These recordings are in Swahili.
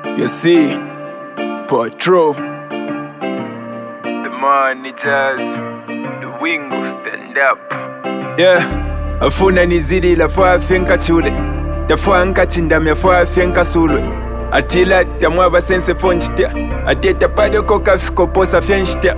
You see, patrol, the managers, the wing will stand up. Yeah, afuna nizidi la fwa fenka chule, tafwa nkati ndamya fwa fenka sulwe. Atila tamwaba sense fonchtia, ateta pade koka fiko posa fenchtia.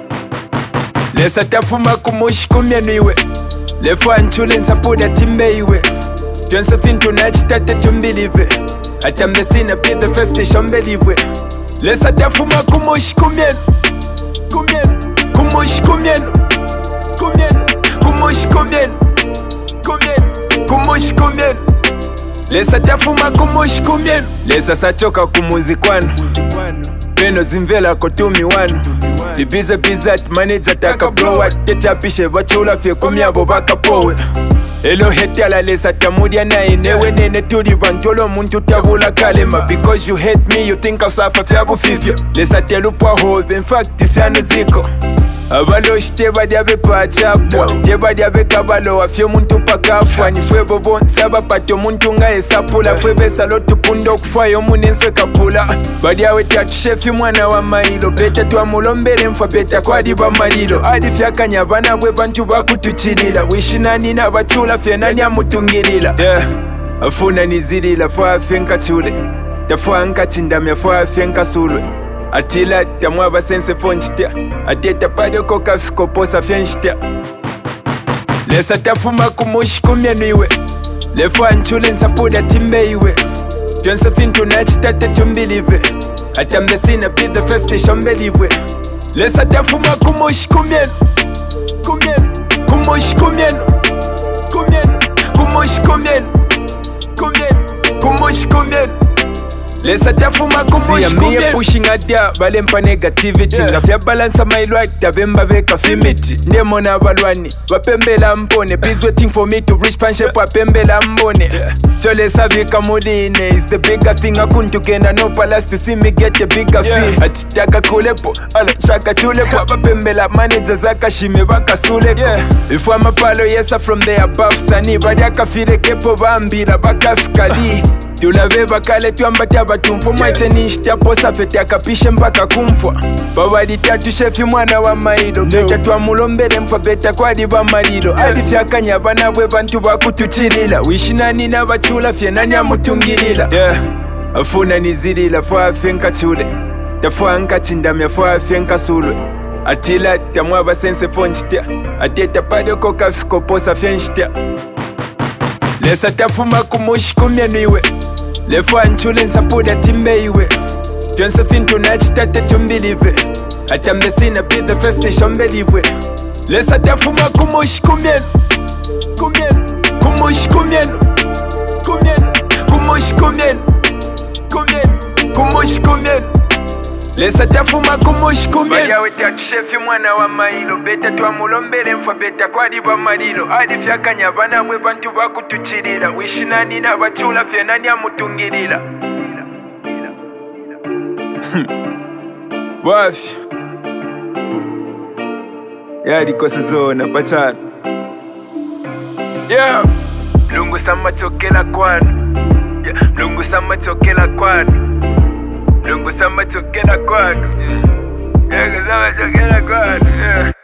Lesa tafuma kumushi kumyanuiwe, lefwa nchule nsapuda timbe iwe. Jonsa fintu nachitate tumbilive, atambe sina be the first nation believe. Lesa tafuma kumushi kumyenu, kumyenu, kumushi kumyenu, kumyenu, kumushi kumyenu, kumyenu, kumushi kumyenu. Lesa tafuma kumushi kumyenu, lesa sachoka kumuzi kwanu. Peno zimvela kotumi wanu. Libize bizat manager taka blowa. Tetapishe bachula fye kumyabo baka powe. Elo hetala lesa tamudia na inewe nene tuli bantolo muntu tabula kalema. Because you hate me you think I'll suffer fyabu fifyo. Lesa telupwa hobe in fact isano ziko. Abalo shiteba diabe pachapwa Deba diabe kabalo afyo muntu pakafwa Nifwe bobo nsaba pato muntu nga esapula Fwe besa lotu pundo kufwayo munenswe kapula Badiawe tatu shefi mwana wa mailo Beta tuwa mulombele mfa beta kwa diba malilo Adi fyaka nyabana bwe bantu bakutuchilila Wishinani na bachula fye nani amutungilila Yeah, afuna nizilila fwa afenka chule Tafwa nkati ndamya fwa afenka sulwe Atila tamwaba sense fonchtia Ateta pade koka fiko posa fenchtia Lesa tafuma kumushi kumyanuiwe Lefwa nchule nsapuda timbe iwe Jonsa fintu nachitate tumbilive Atambe sina be the first nation believe. Lesa tafuma kumushi kumyenu, kumyenu, kumushi kumyenu, kumyenu, kumushi kumyenu, kumyenu, kumushi kumyenu. Lesa tafuma kumushi kumyenu. Siya pushing adia balempa negativity Ngafya balance my life tabemba beka fimiti Ndemona abalwani wapembela mbone Please waiting for me to reach panshep wapembela mbone Chole sabika muline is the bigger thing Akuntu kena no palace to see me get a bigger fee Atitaka kulepo ala shaka chulepo Wapembela manager zaka shime baka suleko Ifwa mapalo yesa from the above Sani badiaka file kepo bambila baka fikali Tulave bakale tuambata batumfo Mwache nishtia posa fete akapishe mpaka kumfwa Babadi tatu shefi mwana wa mailo Beta tuwa mulombele mfa beta kwa diba malilo Adi fyaka nyabana bwe bantu bakutuchilila Wishinani na bachula fye nani amutungilila Afuna nizilila fwa afenka chule Tafwa nkati ndamya fwa afenka sulwe Atila tamwaba sense fonchtia Ateta pade koka fiko posa fenchtia Lesa tafuma kumushi kumyanuiwe Lefwa nchule nsapuda timbe iwe Jonsa fintu nachitate tumbilive Atambe sina be the first nation believe. Lesa tafuma kumushi kumyenu, kumyenu, kumushi kumyenu, kumyenu, kumushi kumyenu, kumyenu, kumushi kumyenu. Lesa tafuma kumushi kumyenu. Badiawe tatu shefi mwana wa mailo Beta tuwa mulombele mfa beta kwa diba malilo Adi fyaka nyabana bwe bantu bakutuchilila Wishinani na bachula fye nani amutungilila Wafi Yadi kosa zona patana Yeah Mlungu sama chokela kwanu Mlungu sama chokela kwanu Mlungu sama chokela kwanu Yeah, sama chokela kwanu